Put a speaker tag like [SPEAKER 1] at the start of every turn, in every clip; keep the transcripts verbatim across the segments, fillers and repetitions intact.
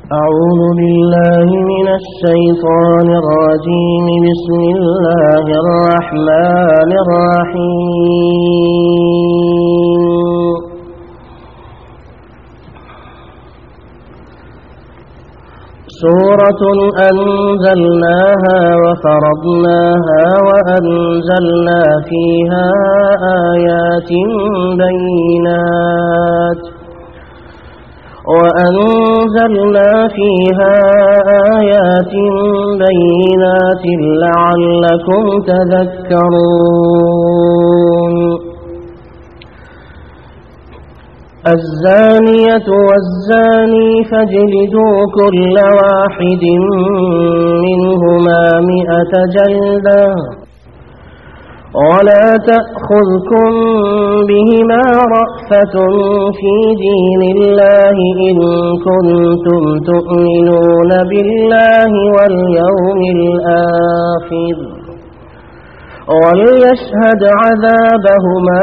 [SPEAKER 1] أعوذ بالله من الشيطان الرجيم. بسم الله الرحمن الرحيم. سورة أنزلناها وفرضناها وأنزلنا فيها آيات بينات وأنزلنا فيها آيات بينات لعلكم تذكرون. الزانية والزاني فاجلدوا كل واحد منهما مئة جلدة ولا تأخذكم بهما رأفة في دين الله إن كنتم تؤمنون بالله واليوم الآخر وليشهد عذابهما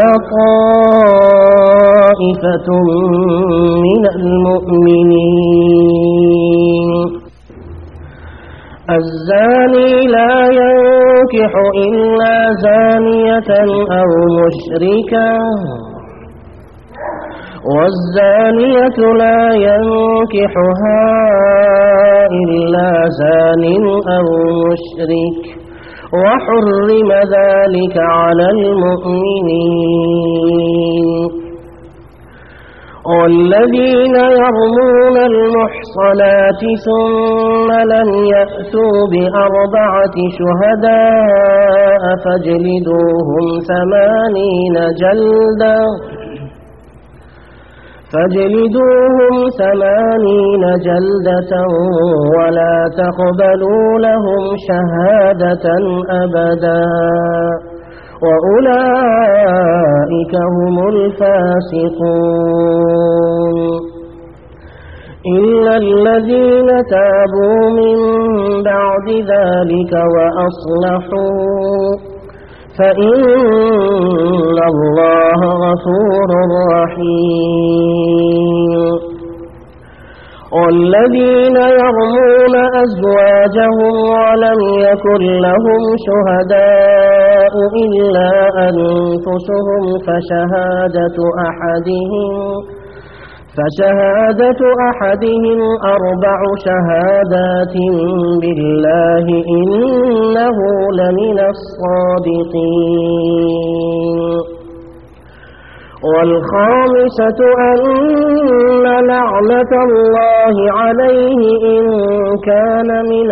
[SPEAKER 1] طائفة من المؤمنين. الزاني لا ينكح إلا زانية أو مشركة والزانية لا ينكحها إلا زان أو مشرك وحرم ذلك على المؤمنين. والذين يرمون المحصنات ثم لم يأتوا بأربعة شهداء فاجلدوهم ثمانين جلدة فاجلدوهم ثمانين جلدة ولا تقبلوا لهم شهادة أبدا وأولئك هم الفاسقون. إلا الذين تابوا من بعد ذلك وأصلحوا فإن الله غفور رحيم. والذين يرمون أزواجهم ولم يكن لهم شهداء إلا أنفسهم فشهادة أحدهم فشهادة أحدهم أربع شهادات بالله إنه لمن الصادقين. والخامسة أن لعنة الله عليه إن كان من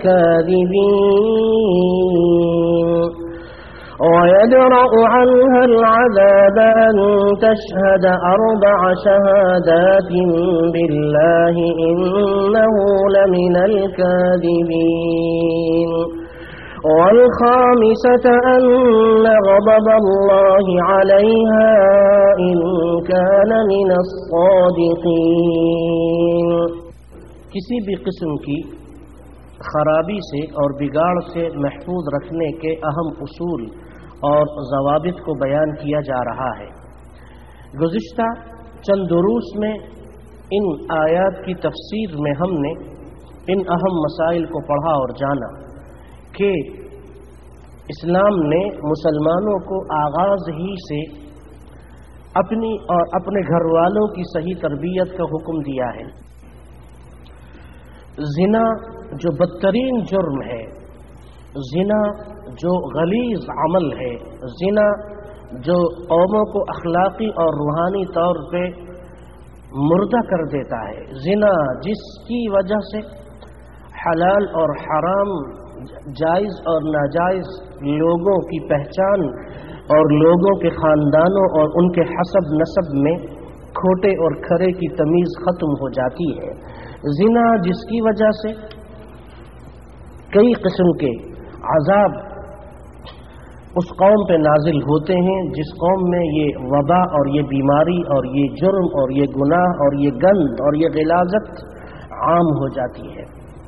[SPEAKER 1] الكاذبين. ويدرأ عنها العذاب أن تشهد أربع شهادات بالله إنه لمن الكاذبين. والخامسة أن غضب الله عليها إن كان من الصادقين. किसी भी किस्म की खराबी से और बिगाड़ से महफूज रखने के अहम उसूल और ज़वाबित को बयान किया जा रहा है। गुज़िश्ता चंद दुरूस में इन आयात की तफसीर में हमने इन अहम मसाइल को पढ़ा और जाना कि इस्लाम ने मुसलमानों को आगाज़ ही से अपनी और अपने घर वालों की सही तरबियत का हुक्म दिया है। ज़िना जो बदतरीन जुर्म है, ज़िना जो गलीज़ अमल है, ज़िना जो कौमों को अखलाक़ी और रूहानी तौर पे मुर्दा कर देता है, ज़िना जिसकी वजह से हलाल और हराम, जायज़ और नाजायज़ लोगों की पहचान और लोगों के ख़ानदानों और उनके हसब नसब में खोटे और खरे की तमीज़ ख़त्म हो जाती है। ज़िना जिसकी वजह से कई किस्म के अज़ाब उस कौम पे नाजिल होते हैं जिस कौम में ये वबा और ये बीमारी और ये जुर्म और ये गुनाह और ये गंद और ये गिलाज़त आम हो जाती है।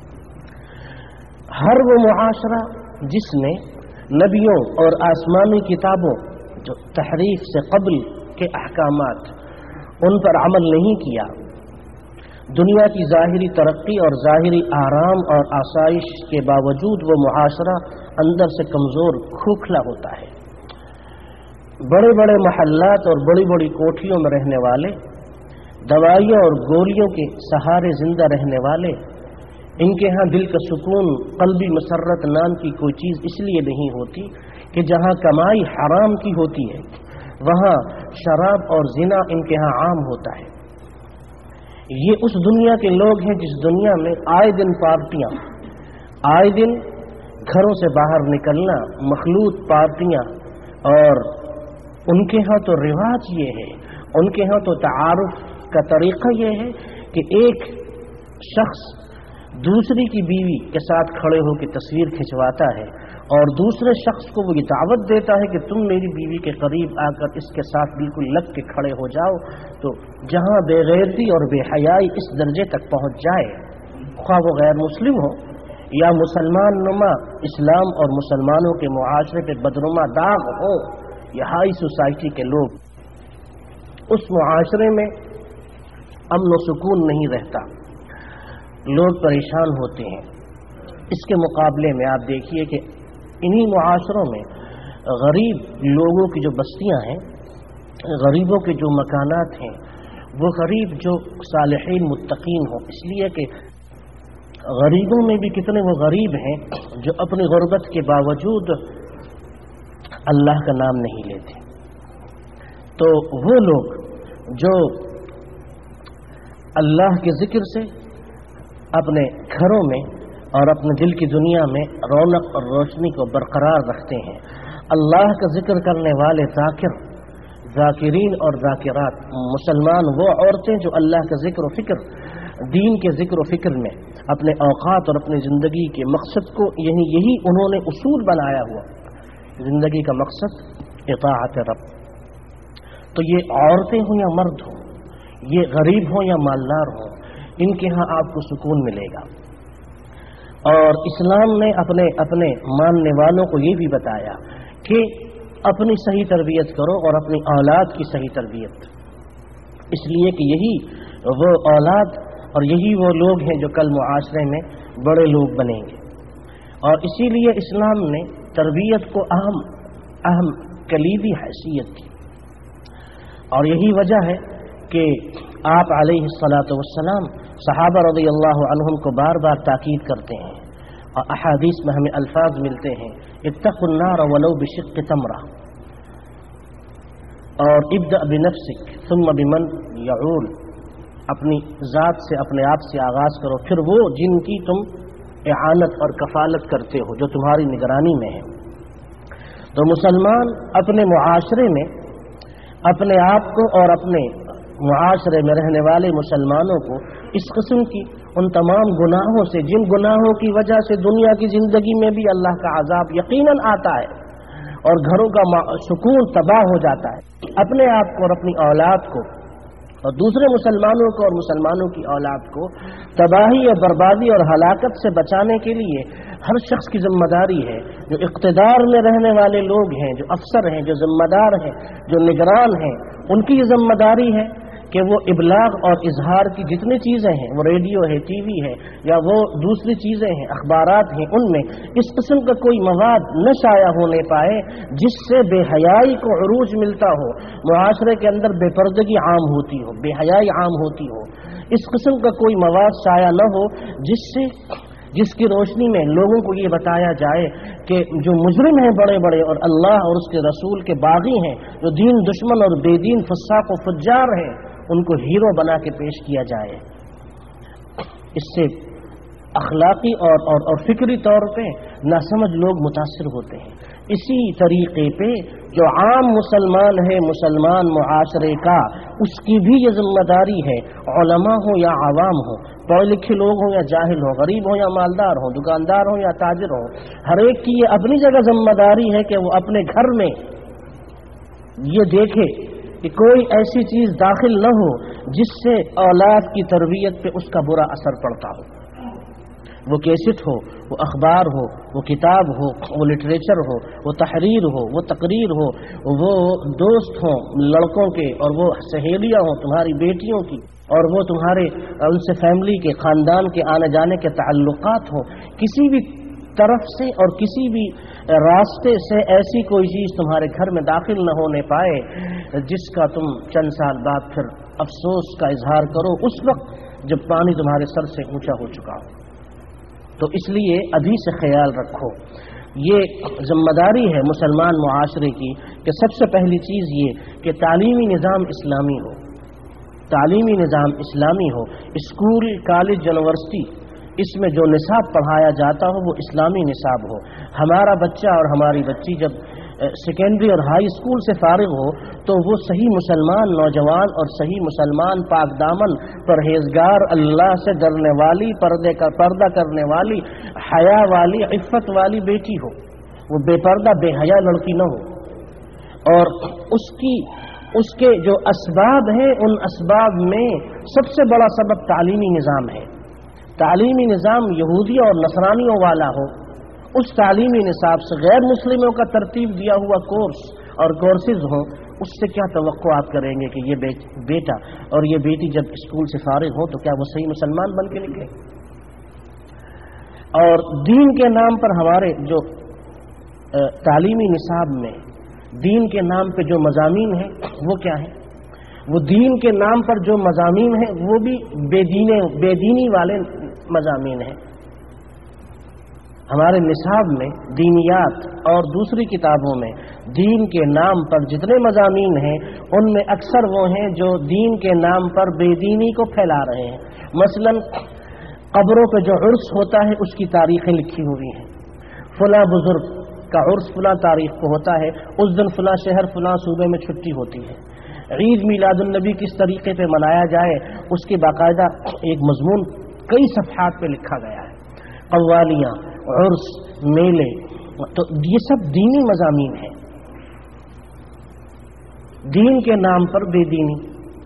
[SPEAKER 1] हर वो मुआशरा जिसने नबियों और आसमानी किताबों जो तहरीफ से कबल के अहकामात उन पर अमल नहीं किया, دنیا کی ظاہری ترقی اور ظاہری آرام اور آسائش کے باوجود وہ معاشرہ اندر سے کمزور کھوکھلا ہوتا ہے. بڑے بڑے محلات اور بڑی بڑی کوٹھیوں میں رہنے والے، دوائیوں اور گولیوں کے سہارے زندہ رہنے والے، ان کے ہاں دل کا سکون، قلبی مسرت نام کی کوئی چیز اس لیے نہیں ہوتی کہ جہاں کمائی حرام کی ہوتی ہے وہاں شراب اور زنا ان کے ہاں عام ہوتا ہے. یہ اس دنیا کے لوگ ہیں جس دنیا میں آئے دن پارٹیاں، آئے دن گھروں سے باہر نکلنا، مخلوط پارٹیاں، اور ان کے ہاں تو رواج یہ ہے، ان کے ہاں تو تعارف کا طریقہ یہ ہے کہ ایک شخص دوسری کی بیوی کے ساتھ کھڑے ہو کے تصویر کھنچواتا ہے اور دوسرے شخص کو وہ یہ دعوت دیتا ہے کہ تم میری بیوی کے قریب آ کر اس کے ساتھ بالکل لگ کے کھڑے ہو جاؤ. تو جہاں بے غیرتی اور بے حیائی اس درجے تک پہنچ جائے، خواہ وہ غیر مسلم ہو یا مسلمان نما اسلام اور مسلمانوں کے معاشرے پہ بدنما داغ ہو یا ہائی سوسائٹی کے لوگ، اس معاشرے میں امن و سکون نہیں رہتا، لوگ پریشان ہوتے ہیں. اس کے مقابلے میں آپ دیکھیے کہ انہی معاشروں میں غریب لوگوں کی جو بستیاں ہیں، غریبوں کے جو مکانات ہیں، وہ غریب جو صالحین متقین ہوں، اس لیے کہ غریبوں میں بھی کتنے وہ غریب ہیں جو اپنی غربت کے باوجود اللہ کا نام نہیں لیتے. تو وہ لوگ جو اللہ کے ذکر سے اپنے گھروں میں اور اپنے دل کی دنیا میں رونق اور روشنی کو برقرار رکھتے ہیں، اللہ کا ذکر کرنے والے ذاکر، ذاکرین اور ذاکرات، مسلمان وہ عورتیں جو اللہ کا ذکر و فکر، دین کے ذکر و فکر میں اپنے اوقات اور اپنی زندگی کے مقصد کو، یعنی یہی انہوں نے اصول بنایا ہوا، زندگی کا مقصد اطاعت رب. تو یہ عورتیں ہوں یا مرد ہوں، یہ غریب ہوں یا مالدار ہوں، ان کے ہاں آپ کو سکون ملے گا. اور اسلام نے اپنے اپنے ماننے والوں کو یہ بھی بتایا کہ اپنی صحیح تربیت کرو اور اپنی اولاد کی صحیح تربیت، اس لیے کہ یہی وہ اولاد اور یہی وہ لوگ ہیں جو کل معاشرے میں بڑے لوگ بنیں گے. اور اسی لیے اسلام نے تربیت کو اہم اہم کلیدی حیثیت دی. اور یہی وجہ ہے کہ آپ علیہ الصلاۃ والسلام صحابہ رضی اللہ عنہم کو بار بار تاکید کرتے ہیں، اور احادیث میں ہمیں الفاظ ملتے ہیں اتقوا النار ولو بشق تمرہ، اور ابدأ بنفسک ثم بمن یعول، اپنی ذات سے، اپنے آپ سے آغاز کرو، پھر وہ جن کی تم اعانت اور کفالت کرتے ہو، جو تمہاری نگرانی میں ہے. تو مسلمان اپنے معاشرے میں اپنے آپ کو اور اپنے معاشرے میں رہنے والے مسلمانوں کو اس قسم کی ان تمام گناہوں سے، جن گناہوں کی وجہ سے دنیا کی زندگی میں بھی اللہ کا عذاب یقیناً آتا ہے اور گھروں کا سکون تباہ ہو جاتا ہے، اپنے آپ کو اور اپنی اولاد کو اور دوسرے مسلمانوں کو اور مسلمانوں کی اولاد کو تباہی اور بربادی اور ہلاکت سے بچانے کے لیے ہر شخص کی ذمہ داری ہے، جو اقتدار میں رہنے والے لوگ ہیں، جو افسر ہیں، جو ذمہ دار ہیں، جو نگران ہیں، ان کی یہ ذمہ داری ہے کہ وہ ابلاغ اور اظہار کی جتنی چیزیں ہیں، وہ ریڈیو ہے، ٹی وی ہے یا وہ دوسری چیزیں ہیں، اخبارات ہیں، ان میں اس قسم کا کوئی مواد نہ شائع ہونے پائے جس سے بے حیائی کو عروج ملتا ہو، معاشرے کے اندر بے پردگی عام ہوتی ہو، بے حیائی عام ہوتی ہو. اس قسم کا کوئی مواد شائع نہ ہو جس سے جس کی روشنی میں لوگوں کو یہ بتایا جائے کہ جو مجرم ہیں بڑے بڑے اور اللہ اور اس کے رسول کے باغی ہیں، جو دین دشمن اور بے دین فساق و فجار ہیں، ان کو ہیرو بنا کے پیش کیا جائے. اس سے اخلاقی اور اور, اور فکری طور پہ ناسمجھ لوگ متاثر ہوتے ہیں. اسی طریقے پہ جو عام مسلمان ہے، مسلمان معاشرے کا، اس کی بھی یہ ذمہ داری ہے، علماء ہوں یا عوام ہوں، پڑھے لکھے لوگ ہوں یا جاہل ہوں، غریب ہوں یا مالدار ہوں، دکاندار ہوں یا تاجر ہوں، ہر ایک کی یہ اپنی جگہ ذمہ داری ہے کہ وہ اپنے گھر میں یہ دیکھے کہ کوئی ایسی چیز داخل نہ ہو جس سے اولاد کی تربیت پہ اس کا برا اثر پڑتا ہو. وہ کیسٹ ہو، وہ اخبار ہو، وہ کتاب ہو، وہ لٹریچر ہو، وہ تحریر ہو، وہ تقریر ہو، وہ دوست ہوں لڑکوں کے اور وہ سہیلیاں ہوں تمہاری بیٹیوں کی، اور وہ تمہارے ان سے فیملی کے خاندان کے آنے جانے کے تعلقات ہوں، کسی بھی طرف سے اور کسی بھی راستے سے ایسی کوئی چیز تمہارے گھر میں داخل نہ ہونے پائے جس کا تم چند سال بعد پھر افسوس کا اظہار کرو، اس وقت جب پانی تمہارے سر سے اونچا ہو چکا ہو۔ تو اس لیے ابھی سے خیال رکھو، یہ ذمہ داری ہے مسلمان معاشرے کی کہ سب سے پہلی چیز یہ کہ تعلیمی نظام اسلامی ہو، تعلیمی نظام اسلامی ہو، اسکول، کالج، یونیورسٹی، اس میں جو نصاب پڑھایا جاتا ہو وہ اسلامی نصاب ہو۔ ہمارا بچہ اور ہماری بچی جب سیکنڈری اور ہائی اسکول سے فارغ ہو تو وہ صحیح مسلمان نوجوان اور صحیح مسلمان پاک دامن پرہیزگار، اللہ سے ڈرنے والی، پردے کا پردہ کرنے والی، حیا والی، عفت والی بیٹی ہو، وہ بے پردہ بے حیا لڑکی نہ ہو۔ اور اس کی اس کے جو اسباب ہیں ان اسباب میں سب سے بڑا سبب تعلیمی نظام ہے۔ تعلیمی نظام یہودی اور نصرانیوں والا ہو، اس تعلیمی نصاب سے غیر مسلموں کا ترتیب دیا ہوا کورس اور کورسز ہوں، اس سے کیا توقع آپ کریں گے کہ یہ بیٹا اور یہ بیٹی جب اسکول سے فارغ ہو تو کیا وہ صحیح مسلمان بن کے نکلے؟ اور دین کے نام پر ہمارے جو تعلیمی نصاب میں دین کے نام پہ جو مضامین ہیں وہ کیا ہیں؟ وہ دین کے نام پر جو مضامین ہیں وہ بھی بے دینے بے دینی والے مضامین ہیں۔ ہمارے نصاب میں دینیات اور دوسری کتابوں میں دین کے نام پر جتنے مضامین ہیں ان میں اکثر وہ ہیں جو دین کے نام پر بے دینی کو پھیلا رہے ہیں۔ مثلا قبروں پہ جو عرس ہوتا ہے اس کی تاریخیں لکھی ہوئی ہیں، فلاں بزرگ کا عرس فلاں تاریخ کو ہوتا ہے، اس دن فلاں شہر فلاں صوبے میں چھٹی ہوتی ہے۔ عید میلاد النبی کس طریقے پہ منایا جائے اس کی باقاعدہ ایک مضمون کئی صفحات پہ لکھا گیا ہے، قوالیاں، عرس، میلے، تو یہ سب دینی مضامین ہیں۔ دین کے نام پر بے دینی،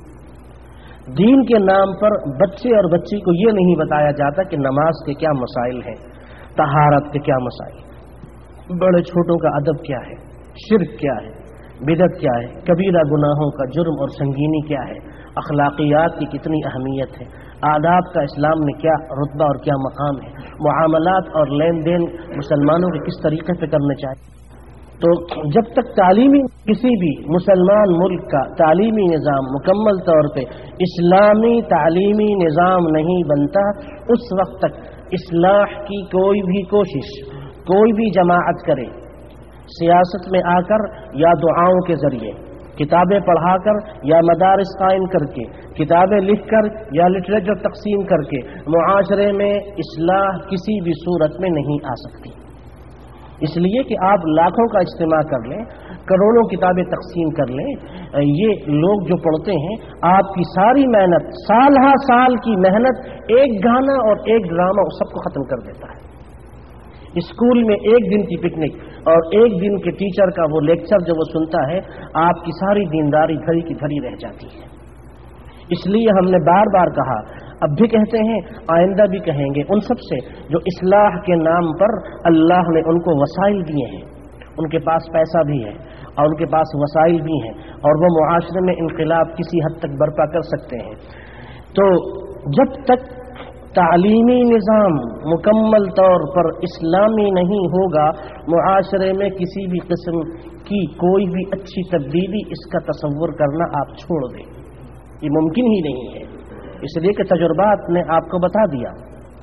[SPEAKER 1] دین کے نام پر بچے اور بچی کو یہ نہیں بتایا جاتا کہ نماز کے کیا مسائل ہیں، طہارت کے کیا مسائل، بڑے چھوٹوں کا ادب کیا ہے، شرک کیا ہے، بدعت کیا ہے، کبیرہ گناہوں کا جرم اور سنگینی کیا ہے، اخلاقیات کی کتنی اہمیت ہے، آداب کا اسلام میں کیا رتبہ اور کیا مقام ہے، معاملات اور لین دین مسلمانوں کے کس طریقے پہ کرنے چاہیے۔ تو جب تک تعلیمی کسی بھی مسلمان ملک کا تعلیمی نظام مکمل طور پہ اسلامی تعلیمی نظام نہیں بنتا، اس وقت تک اصلاح کی کوئی بھی کوشش کوئی بھی جماعت کرے، سیاست میں آ کر یا دعاؤں کے ذریعے، کتابیں پڑھا کر یا مدارس قائم کر کے، کتابیں لکھ کر یا لٹریچر تقسیم کر کے، معاشرے میں اصلاح کسی بھی صورت میں نہیں آ سکتی۔ اس لیے کہ آپ لاکھوں کا اجتماع کر لیں، کروڑوں کتابیں تقسیم کر لیں، یہ لوگ جو پڑھتے ہیں آپ کی ساری محنت، سال ہا سال کی محنت، ایک گانا اور ایک ڈرامہ اس سب کو ختم کر دیتا ہے۔ اسکول میں ایک دن کی پکنک اور ایک دن کے ٹیچر کا وہ لیکچر جو وہ سنتا ہے، آپ کی ساری دینداری دھری کی دھری رہ جاتی ہے۔ اس لیے ہم نے بار بار کہا، اب بھی کہتے ہیں، آئندہ بھی کہیں گے، ان سب سے جو اصلاح کے نام پر اللہ نے ان کو وسائل دیے ہیں، ان کے پاس پیسہ بھی ہے اور ان کے پاس وسائل بھی ہیں اور وہ معاشرے میں انقلاب کسی حد تک برپا کر سکتے ہیں، تو جب تک تعلیمی نظام مکمل طور پر اسلامی نہیں ہوگا، معاشرے میں کسی بھی قسم کی کوئی بھی اچھی تبدیلی اس کا تصور کرنا آپ چھوڑ دیں، یہ ممکن ہی نہیں ہے۔ اس لیے کہ تجربات نے آپ کو بتا دیا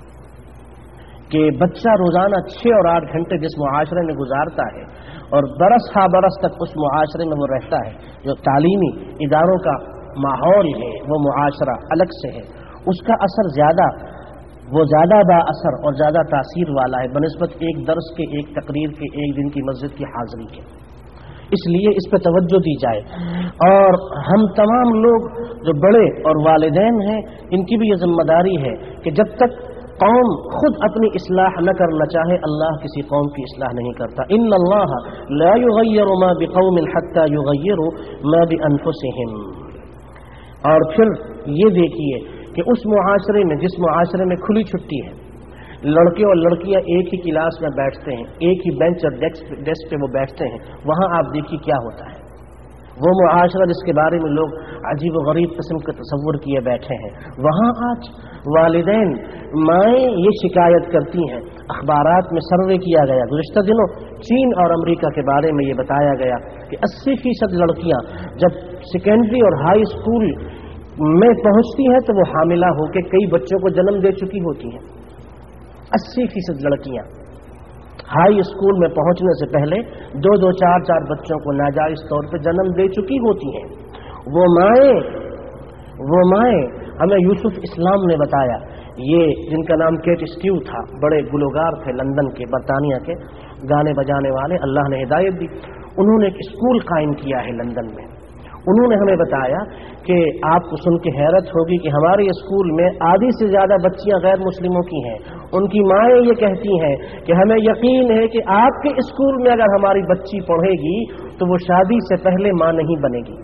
[SPEAKER 1] کہ بچہ روزانہ چھ اور آٹھ گھنٹے جس معاشرے میں گزارتا ہے اور برس ہا برس تک اس معاشرے میں وہ رہتا ہے، جو تعلیمی اداروں کا ماحول ہے، وہ معاشرہ الگ سے ہے، اس کا اثر زیادہ وہ زیادہ با اثر اور زیادہ تاثیر والا ہے بنسبت ایک درس کے، ایک تقریر کے، ایک دن کی مسجد کی حاضری کے۔ اس لیے اس پہ توجہ دی جائے، اور ہم تمام لوگ جو بڑے اور والدین ہیں ان کی بھی یہ ذمہ داری ہے کہ جب تک قوم خود اپنی اصلاح نہ کرنا چاہے، اللہ کسی قوم کی اصلاح نہیں کرتا۔ ان اللہ لا یغیر ما بقوم حتی یغیروا ما بانفسہم۔ اور پھر یہ دیکھیے کہ اس معاشرے میں، جس معاشرے میں کھلی چھٹی ہے، لڑکے اور لڑکیاں ایک ہی کلاس میں بیٹھتے ہیں، ایک ہی بینچ اور ڈیسک پہ وہ بیٹھتے ہیں، وہاں آپ دیکھیے کیا ہوتا ہے۔ وہ معاشرہ جس کے بارے میں لوگ عجیب و غریب قسم کے تصور کیے بیٹھے ہیں، وہاں آج والدین مائیں یہ شکایت کرتی ہیں۔ اخبارات میں سروے کیا گیا گزشتہ دنوں، چین اور امریکہ کے بارے میں یہ بتایا گیا کہ اسی فیصد لڑکیاں جب سیکنڈری اور ہائی اسکول میں پہنچتی ہیں تو وہ حاملہ ہو کے کئی بچوں کو جنم دے چکی ہوتی ہیں۔ اسی فیصد لڑکیاں ہائی اسکول میں پہنچنے سے پہلے دو دو چار چار بچوں کو ناجائز طور پہ جنم دے چکی ہوتی ہیں۔ وہ مائیں وہ مائیں ہمیں یوسف اسلام نے بتایا، یہ جن کا نام کیٹ اسٹیو تھا، بڑے گلوکار تھے لندن کے، برطانیہ کے گانے بجانے والے، اللہ نے ہدایت دی، انہوں نے ایک اسکول قائم کیا ہے لندن میں۔ انہوں نے ہمیں بتایا کہ آپ کو سن کے حیرت ہوگی کہ ہمارے اسکول میں آدھی سے زیادہ بچیاں غیر مسلموں کی ہیں۔ ان کی مائیں یہ کہتی ہیں کہ ہمیں یقین ہے کہ آپ کے اسکول میں اگر ہماری بچی پڑھے گی تو وہ شادی سے پہلے ماں نہیں بنے گی۔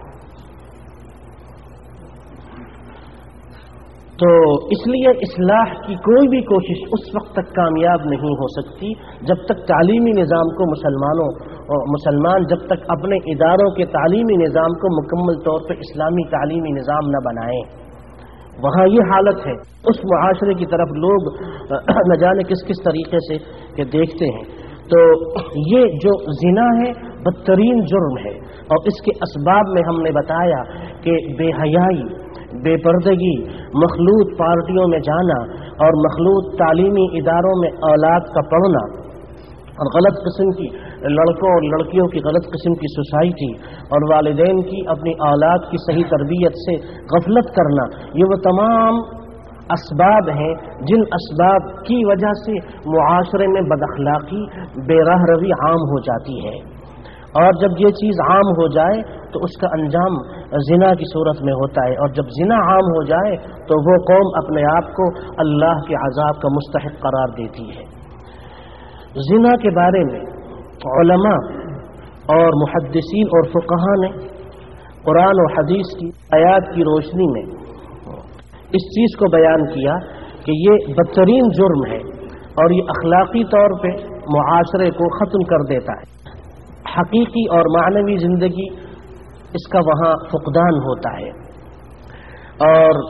[SPEAKER 1] تو اس لیے اصلاح کی کوئی بھی کوشش اس وقت تک کامیاب نہیں ہو سکتی جب تک تعلیمی نظام کو مسلمانوں مسلمان جب تک اپنے اداروں کے تعلیمی نظام کو مکمل طور پر اسلامی تعلیمی نظام نہ بنائیں۔ وہاں یہ حالت ہے، اس معاشرے کی طرف لوگ نہ جانے کس کس طریقے سے کہ دیکھتے ہیں۔ تو یہ جو زنا ہے بدترین جرم ہے، اور اس کے اسباب میں ہم نے بتایا کہ بے حیائی، بے پردگی، مخلوط پارٹیوں میں جانا اور مخلوط تعلیمی اداروں میں اولاد کا پڑھنا، اور غلط قسم کی لڑکوں اور لڑکیوں کی غلط قسم کی سوسائٹی، اور والدین کی اپنی اولاد کی صحیح تربیت سے غفلت کرنا، یہ وہ تمام اسباب ہیں جن اسباب کی وجہ سے معاشرے میں بد اخلاقی، بے راہ روی عام ہو جاتی ہے۔ اور جب یہ چیز عام ہو جائے تو اس کا انجام زنا کی صورت میں ہوتا ہے، اور جب زنا عام ہو جائے تو وہ قوم اپنے آپ کو اللہ کے عذاب کا مستحق قرار دیتی ہے۔ زنا کے بارے میں علماء اور محدثین اور فقہاء نے قرآن و حدیث کی آیات کی روشنی میں اس چیز کو بیان کیا کہ یہ بدترین جرم ہے اور یہ اخلاقی طور پہ معاشرے کو ختم کر دیتا ہے۔ حقیقی اور معنوی زندگی اس کا وہاں فقدان ہوتا ہے، اور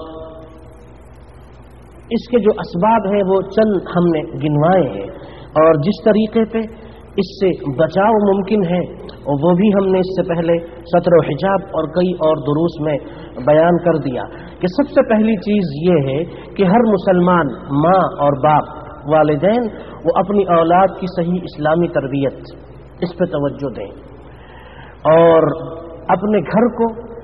[SPEAKER 1] اس کے جو اسباب ہیں وہ چند ہم نے گنوائے ہیں، اور جس طریقے پہ اس سے بچاؤ ممکن ہے وہ بھی ہم نے اس سے پہلے سطر و حجاب اور کئی اور دروس میں بیان کر دیا کہ سب سے پہلی چیز یہ ہے کہ ہر مسلمان ماں اور باپ، والدین، وہ اپنی اولاد کی صحیح اسلامی تربیت اس پہ توجہ دیں، اور اپنے گھر کو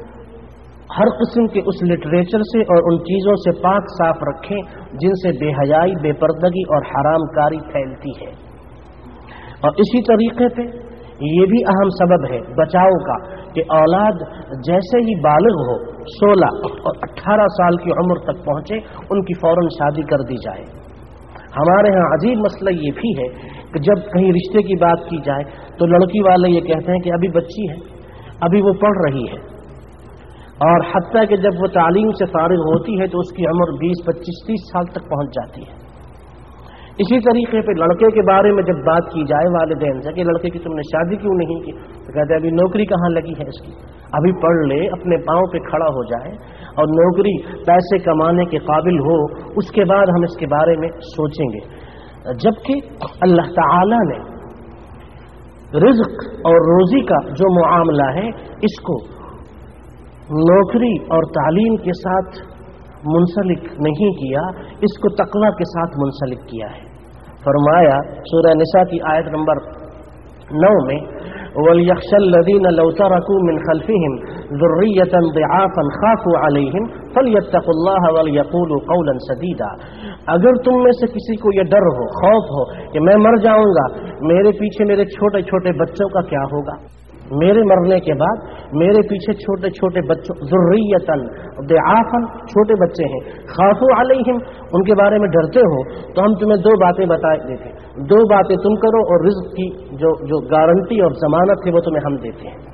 [SPEAKER 1] ہر قسم کے اس لٹریچر سے اور ان چیزوں سے پاک صاف رکھیں جن سے بے حیائی، بے پردگی اور حرام کاری پھیلتی ہے۔ اور اسی طریقے پہ یہ بھی اہم سبب ہے بچاؤ کا کہ اولاد جیسے ہی بالغ ہو، سولہ اور اٹھارہ سال کی عمر تک پہنچے، ان کی فوراً شادی کر دی جائے۔ ہمارے ہاں عجیب مسئلہ یہ بھی ہے کہ جب کہیں رشتے کی بات کی جائے تو لڑکی والے یہ کہتے ہیں کہ ابھی بچی ہے، ابھی وہ پڑھ رہی ہے، اور حتیٰ کہ جب وہ تعلیم سے فارغ ہوتی ہے تو اس کی عمر بیس پچیس تیس سال تک پہنچ جاتی ہے۔ اسی طریقے پہ لڑکے کے بارے میں جب بات کی جائے والدین سے کہ لڑکے کی تم نے شادی کیوں نہیں کی، تو کہتے ہیں ابھی نوکری کہاں لگی ہے اس کی، ابھی پڑھ لے، اپنے پاؤں پہ کھڑا ہو جائے اور نوکری پیسے کمانے کے قابل ہو، اس کے بعد ہم اس کے بارے میں سوچیں گے۔ جبکہ اللہ تعالی نے رزق اور روزی کا جو معاملہ ہے اس کو نوکری اور تعلیم کے ساتھ منسلک نہیں کیا، اس کو تقوی کے ساتھ منسلک کیا ہے۔ فرمایا سورہ نساء کی آیت نمبر نو میں وَلْيَخْشَ الَّذِينَ لَوْ تَرَكُوا مِنْ خَلْفِهِمْ ذُرِّيَّةً ضِعَافًا خَافُوا عَلَيْهِمْ فَلْيَتَّقُوا اللَّهَ وَلْيَقُولُوا قَوْلًا سَدِيدًا۔ اگر تم میں سے کسی کو یہ ڈر ہو، خوف ہو کہ میں مر جاؤں گا، میرے پیچھے میرے چھوٹے چھوٹے بچوں کا کیا ہوگا، میرے مرنے کے بعد میرے پیچھے چھوٹے چھوٹے بچوں، ذریتاً ضعافاً، چھوٹے بچے ہیں، خافوا علیہم، ان کے بارے میں ڈرتے ہو تو ہم تمہیں دو باتیں بتا دیتے ہیں، دو باتیں تم کرو اور رزق کی جو جو گارنٹی اور ضمانت ہے وہ تمہیں ہم دیتے ہیں۔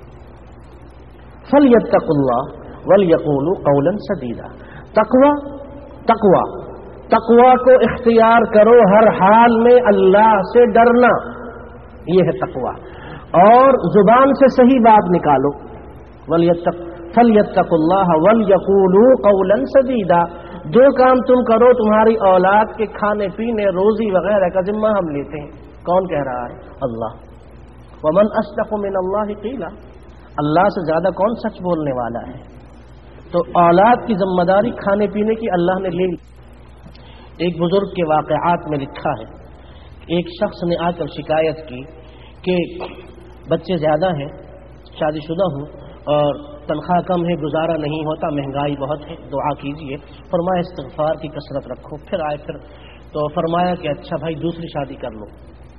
[SPEAKER 1] فلیتقوا اللہ ولیقولوا قولا سدیدا۔ تقوی تقوی تقوی کو اختیار کرو، ہر حال میں اللہ سے ڈرنا، یہ ہے تقوی۔ اور زبان سے صحیح بات نکالو. وَلْيَتَّقُ فَلْيَتَّقُوا اللَّهَ وَلْيَقُولُوا قَوْلًا سَدِيدًا. دو کام تم کرو، تمہاری اولاد کے کھانے پینے روزی وغیرہ کا ذمہ ہم لیتے ہیں. کون کہہ رہا ہے؟ اللہ. وَمَنْ أَصْدَقُ مِنَ اللَّهِ قِيلًا. اللہ سے زیادہ کون سچ بولنے والا ہے؟ تو اولاد کی ذمہ داری کھانے پینے کی اللہ نے لی. ایک بزرگ کے واقعات میں لکھا ہے، ایک شخص نے آ کر شکایت کی کہ بچے زیادہ ہیں، شادی شدہ ہوں اور تنخواہ کم ہے، گزارا نہیں ہوتا، مہنگائی بہت ہے، دعا کیجئے. فرمایا استغفار کی کثرت رکھو. پھر آئے پھر تو فرمایا کہ اچھا بھائی دوسری شادی کر لو.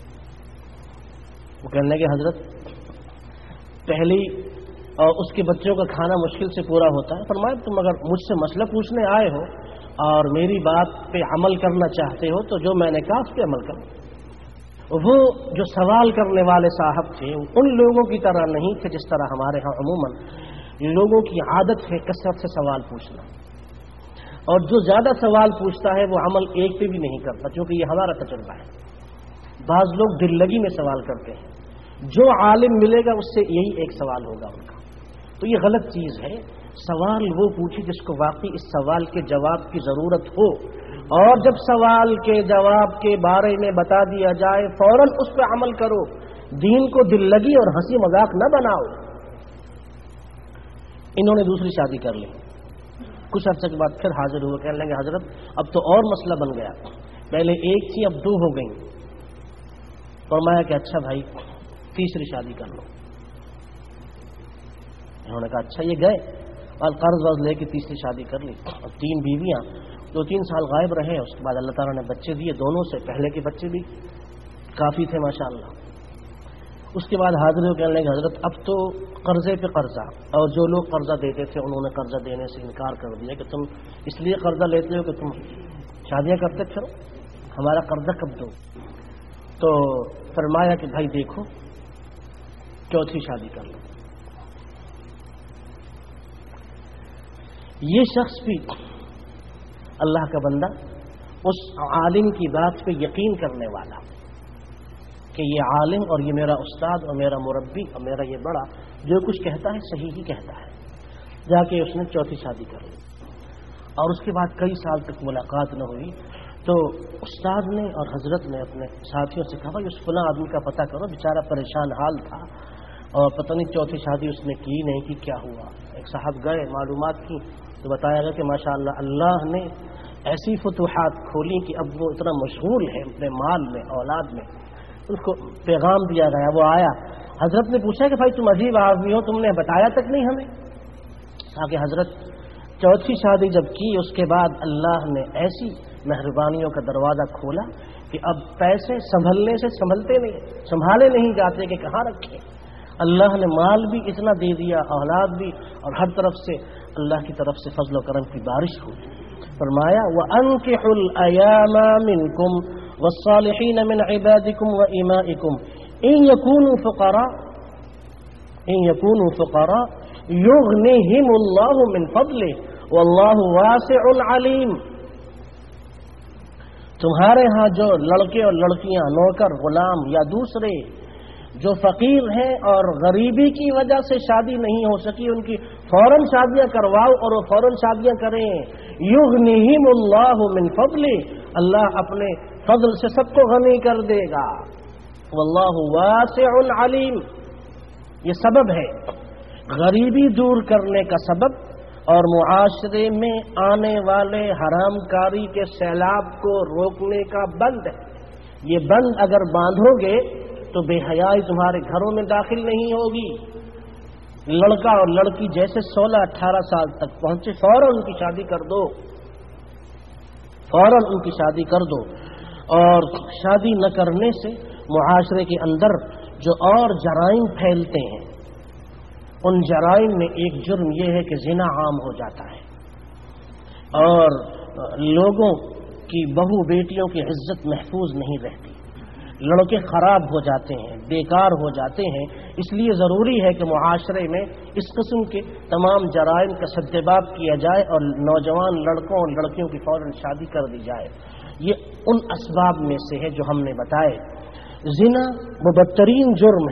[SPEAKER 1] وہ کہنے لگے حضرت پہلی اور اس کے بچوں کا کھانا مشکل سے پورا ہوتا ہے. فرمایا تم اگر مجھ سے مسئلہ پوچھنے آئے ہو اور میری بات پہ عمل کرنا چاہتے ہو تو جو میں نے کہا اس پہ عمل کرو. وہ جو سوال کرنے والے صاحب تھے ان لوگوں کی طرح نہیں تھے جس طرح ہمارے ہاں عموماً لوگوں کی عادت ہے کثرت سے سوال پوچھنا، اور جو زیادہ سوال پوچھتا ہے وہ عمل ایک پہ بھی نہیں کرتا، کیونکہ یہ ہمارا تجربہ ہے. بعض لوگ دل لگی میں سوال کرتے ہیں، جو عالم ملے گا اس سے یہی ایک سوال ہوگا ان کا. تو یہ غلط چیز ہے. سوال وہ پوچھے جس کو واقعی اس سوال کے جواب کی ضرورت ہو، اور جب سوال کے جواب کے بارے میں بتا دیا جائے فوراً اس پہ عمل کرو. دین کو دل لگی اور ہنسی مذاق نہ بناؤ. انہوں نے دوسری شادی کر لی. کچھ عرصے کے بعد پھر حاضر ہوئے، کہنے لگے حضرت اب تو اور مسئلہ بن گیا، پہلے ایک تھی اب دو ہو گئی. فرمایا کہ اچھا بھائی تیسری شادی کر لو. انہوں نے کہا اچھا. یہ گئے اور قرض ورض لے کے تیسری شادی کر لی. اور تین بیویاں دو تین سال غائب رہے. اس کے بعد اللہ تعالیٰ نے بچے دیے دونوں سے. پہلے کے بچے بھی کافی تھے ماشاءاللہ. اس کے بعد حاضر ہو کہنے لگے حضرت اب تو قرضے پہ قرضہ، اور جو لوگ قرضہ دیتے تھے انہوں نے قرضہ دینے سے انکار کر دیا کہ تم اس لیے قرضہ لیتے ہو کہ تم شادیاں کرتے پھرو، ہمارا قرضہ کب دو. تو فرمایا کہ بھائی دیکھو چوتھی شادی کر لو. یہ شخص بھی اللہ کا بندہ، اس عالم کی بات پہ یقین کرنے والا کہ یہ عالم اور یہ میرا استاد اور میرا مربی اور میرا یہ بڑا جو کچھ کہتا ہے صحیح ہی کہتا ہے. جا کے اس نے چوتھی شادی کر لی. اور اس کے بعد کئی سال تک ملاقات نہ ہوئی. تو استاد نے اور حضرت نے اپنے ساتھیوں سے کہا اس فلاں آدمی کا پتہ کرو، بیچارہ پریشان حال تھا اور پتہ نہیں چوتھی شادی اس نے کی نہیں کی، کیا ہوا. ایک صاحب گئے معلومات کی تو بتایا گیا کہ ماشاءاللہ اللہ نے ایسی فتوحات کھولی کہ اب وہ اتنا مشغول ہے اپنے مال میں اولاد میں. اس کو پیغام دیا گیا، وہ آیا. حضرت نے پوچھا کہ بھائی تم عجیب آدمی ہو، تم نے بتایا تک نہیں ہمیں. تاکہ حضرت چوتھی شادی جب کی اس کے بعد اللہ نے ایسی مہربانیوں کا دروازہ کھولا کہ اب پیسے سنبھلنے سے سنبھلتے نہیں، سنبھالے نہیں جاتے کہ کہاں رکھیں. اللہ نے مال بھی اتنا دے دیا، اولاد بھی، اور ہر طرف سے اللہ کی طرف سے فضل و کرم کی بارش ہوئی. فرمایا وَأَنكِحُوا الْأَيَامَ مِنكُمْ وَالصَّالِحِينَ مِنْ عِبَادِكُمْ وَإِمَائِكُمْ إِنْ يَكُونُوا فُقَرَاءَ إِنْ يَكُونُوا فُقَرَاءَ يُغْنِهِمُ اللَّهُ مِنْ فَضْلِهِ وَاللَّهُ وَاسِعٌ عَلِيمٌ. تمہارے ہاں جو لڑکے اور لڑکیاں، نوکر غلام یا دوسرے جو فقیر ہیں اور غریبی کی وجہ سے شادی نہیں ہو سکی، ان کی فوراً شادیاں کرواؤ اور وہ فوراً شادیاں کریں. یغنیہم اللہ من فضلہ، اللہ اپنے فضل سے سب کو غنی کر دے گا. واللہ واسع علیم. یہ سبب ہے غریبی دور کرنے کا سبب، اور معاشرے میں آنے والے حرام کاری کے سیلاب کو روکنے کا بند ہے. یہ بند اگر باندھو گے تو بے حیائی تمہارے گھروں میں داخل نہیں ہوگی. لڑکا اور لڑکی جیسے سولہ اٹھارہ سال تک پہنچے فوراً ان کی شادی کر دو، فوراً ان کی شادی کر دو. اور شادی نہ کرنے سے معاشرے کے اندر جو اور جرائم پھیلتے ہیں، ان جرائم میں ایک جرم یہ ہے کہ زنا عام ہو جاتا ہے، اور لوگوں کی بہو بیٹیوں کی عزت محفوظ نہیں رہتی، لڑکے خراب ہو جاتے ہیں، بیکار ہو جاتے ہیں. اس لیے ضروری ہے کہ معاشرے میں اس قسم کے تمام جرائم کا سدباب کیا جائے اور نوجوان لڑکوں اور لڑکیوں کی فوراً شادی کر دی جائے. یہ ان اسباب میں سے ہے جو ہم نے بتائے. زنا وہ بدترین جرم ہے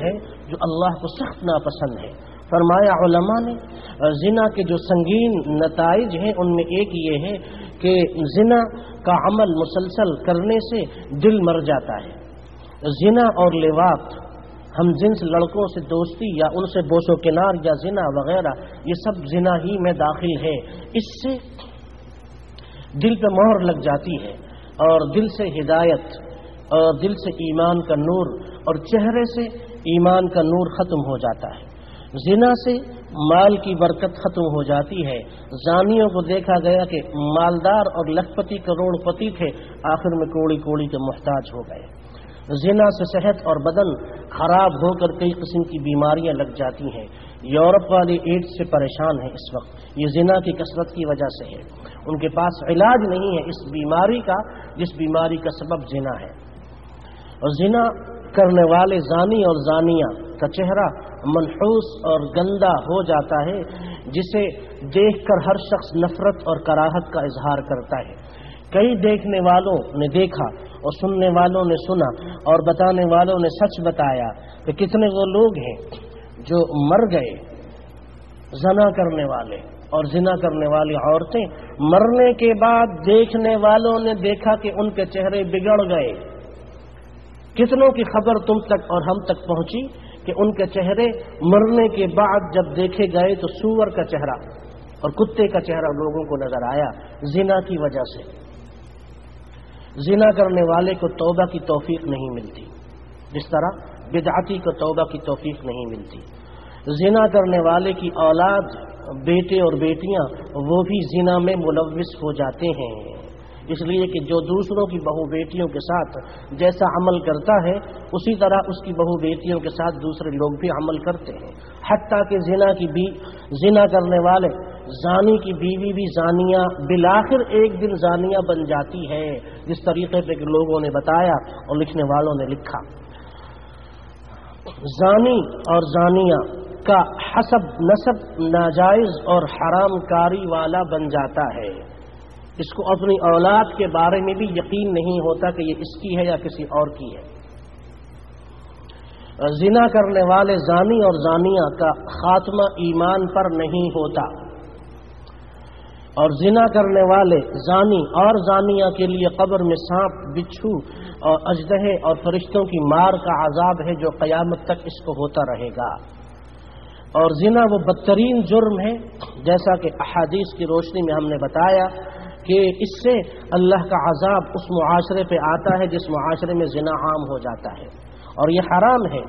[SPEAKER 1] جو اللہ کو سخت ناپسند ہے۔ فرمایا علماء نے زنا کے جو سنگین نتائج ہیں ان میں ایک یہ ہے کہ زنا کا عمل مسلسل کرنے سے دل مر جاتا ہے۔ زنا اور لواط، ہم جنس لڑکوں سے دوستی یا ان سے بوس و کنار یا زنا وغیرہ، یہ سب زنا ہی میں داخل ہے۔ اس سے دل پہ مہر لگ جاتی ہے اور دل سے ہدایت اور دل سے ایمان کا نور اور چہرے سے ایمان کا نور ختم ہو جاتا ہے۔ زنا سے مال کی برکت ختم ہو جاتی ہے۔ زانیوں کو دیکھا گیا کہ مالدار اور لکھپتی کروڑ پتی تھے، آخر میں کوڑی کوڑی کے محتاج ہو گئے۔ زنا سے صحت اور بدن خراب ہو کر کئی قسم کی بیماریاں لگ جاتی ہیں۔ یورپ والے ایڈس سے پریشان ہیں اس وقت، یہ زنا کی کثرت کی وجہ سے ہے۔ ان کے پاس علاج نہیں ہے اس بیماری کا جس بیماری کا سبب زنا ہے۔ اور زنا کرنے والے زانی اور زانیہ کا چہرہ منحوس اور گندا ہو جاتا ہے، جسے دیکھ کر ہر شخص نفرت اور کراہت کا اظہار کرتا ہے۔ کئی دیکھنے والوں نے دیکھا اور سننے والوں نے سنا اور بتانے والوں نے سچ بتایا کہ کتنے وہ لوگ ہیں جو مر گئے زنا کرنے والے اور زنا کرنے والی عورتیں، مرنے کے بعد دیکھنے والوں نے دیکھا کہ ان کے چہرے بگڑ گئے۔ کتنوں کی خبر تم تک اور ہم تک پہنچی کہ ان کے چہرے مرنے کے بعد جب دیکھے گئے تو سور کا چہرہ اور کتے کا چہرہ لوگوں کو نظر آیا زنا کی وجہ سے۔ زنا کرنے والے کو توبہ کی توفیق نہیں ملتی، جس طرح بدعتی کو توبہ کی توفیق نہیں ملتی۔ زنا کرنے والے کی اولاد، بیٹے اور بیٹیاں، وہ بھی زنا میں ملوث ہو جاتے ہیں، اس لیے کہ جو دوسروں کی بہو بیٹیوں کے ساتھ جیسا عمل کرتا ہے اسی طرح اس کی بہو بیٹیوں کے ساتھ دوسرے لوگ بھی عمل کرتے ہیں۔ حتیٰ کہ زنا کی بی زنا کرنے والے زانی کی بیوی بھی زانیہ بالآخر ایک دن زانیہ بن جاتی ہے، جس طریقے پہ کہ لوگوں نے بتایا اور لکھنے والوں نے لکھا۔ زانی اور زانیہ کا حسب نسب ناجائز اور حرام کاری والا بن جاتا ہے۔ اس کو اپنی اولاد کے بارے میں بھی یقین نہیں ہوتا کہ یہ اس کی ہے یا کسی اور کی ہے۔ زنا کرنے والے زانی اور زانیہ کا خاتمہ ایمان پر نہیں ہوتا، اور زنا کرنے والے زانی اور زانیہ کے لیے قبر میں سانپ، بچھو اور اژدہے اور فرشتوں کی مار کا عذاب ہے جو قیامت تک اس کو ہوتا رہے گا۔ اور زنا وہ بدترین جرم ہے، جیسا کہ احادیث کی روشنی میں ہم نے بتایا کہ اس سے اللہ کا عذاب اس معاشرے پہ آتا ہے جس معاشرے میں زنا عام ہو جاتا ہے، اور یہ حرام ہے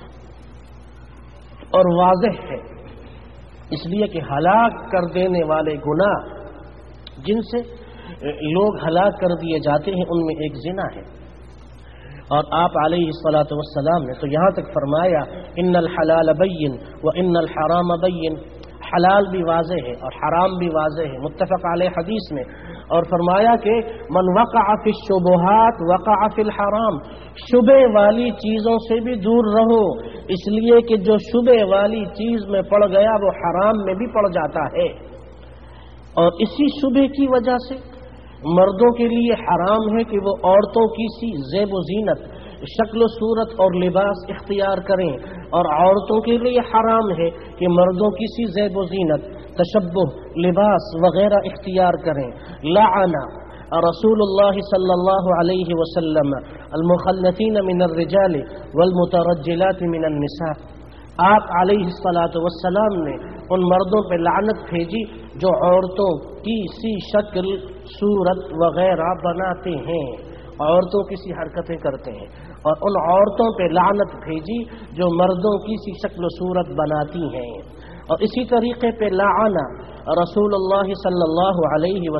[SPEAKER 1] اور واضح ہے، اس لیے کہ ہلاک کر دینے والے گناہ جن سے لوگ ہلاک کر دیے جاتے ہیں ان میں ایک زنا ہے۔ اور آپ علیہ الصلاۃ والسلام نے تو یہاں تک فرمایا ان الحلال بین و ان الحرام بین، حلال بھی واضح ہے اور حرام بھی واضح ہے، متفق علیہ حدیث میں۔ اور فرمایا کہ من وقع فی الشبہات وقع فی الحرام، شبہ والی چیزوں سے بھی دور رہو، اس لیے کہ جو شبہ والی چیز میں پڑ گیا وہ حرام میں بھی پڑ جاتا ہے۔ اور اسی شبہ کی وجہ سے مردوں کے لیے حرام ہے کہ وہ عورتوں کی سی زیب و زینت، شکل و صورت اور لباس اختیار کریں، اور عورتوں کے لیے حرام ہے کہ مردوں کی سی زیب و زینت، تشبہ، لباس وغیرہ اختیار کریں۔ لعن رسول اللہ صلی اللہ علیہ وسلم المخلطین من الرجال والمترجلات من النساء، آپ علیہ الصلاۃ والسلام نے ان مردوں پہ لعنت بھیجی جو عورتوں کی سی شکل صورت وغیرہ بناتے ہیں، عورتوں کی سی حرکتیں کرتے ہیں، اور ان عورتوں پہ لعنت بھیجی جو مردوں کی سی شکل و صورت بناتی ہیں۔ اور اسی طریقے پہ لعن رسول اللہ صلی اللہ علیہ وسلم